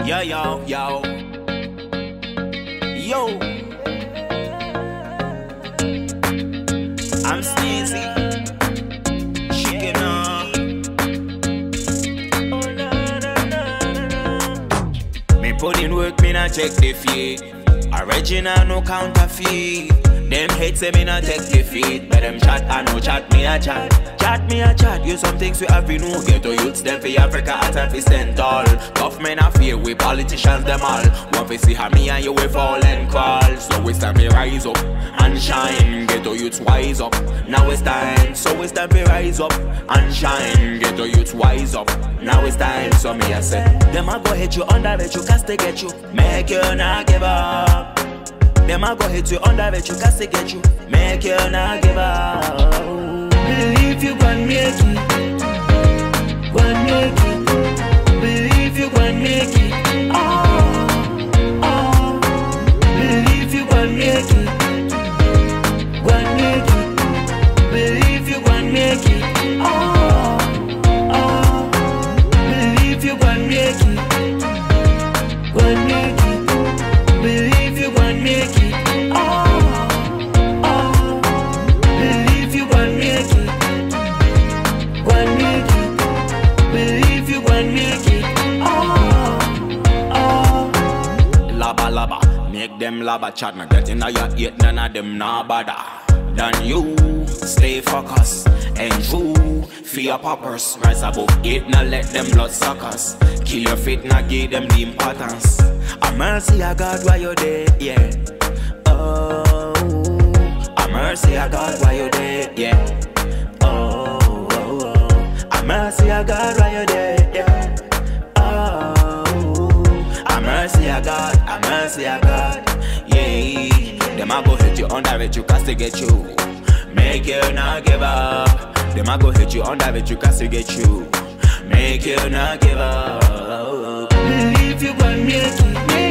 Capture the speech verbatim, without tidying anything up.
Yo, yo, yo. Yo. I'm Sneezy. Shaking on. Me put in work, me not check the fee. Original, no counterfeit. Them hate say me not take defeat. But them chat, I know chat, me a chat. Chat, me a chat. You some things we have we know. Get to youths, them for Africa, at and for Central. Tough men are fear, we politicians, them all. Want to see how me and you we fall and crawl. So it's time to rise up and shine. Get to youths wise up. Now it's time. So it's time to rise up and shine. Get to youths wise up. Now it's time. So me I say, them a go hit you under it, you cast to get you. Make you not give up. Them a go hit you under it, you cast to get you. Make you not give up. Believe you gon' make it, gon' make it. Believe you gon' make it, oh, oh. Believe you gon' make it, gon' make it. Believe you gon' make it, oh, oh. Believe you gon' make it, gon' make it. Believe you gon' make it, oh, oh. Believe you gon' make it. Gon' make it, believe you gon' make it, oh, oh. Laba laba, make them laba chat. Not get inna your ear, none of them nah bother. Than you, stay focused and true. Fear poppers, rise above it, now let them blood suckers. Kill your faith, now give them the importance. A mercy I God while you're there, yeah. Oh, a mercy I God while you're there, yeah. Mercy I God while you're there, yeah. Oh, a mercy I God, a mercy I God, yeah. Them a go hit you under it, you cast to get you. Make you not give up. Them a go hit you under it, you cast to get you. Make you not give up. Believe you gon' make it.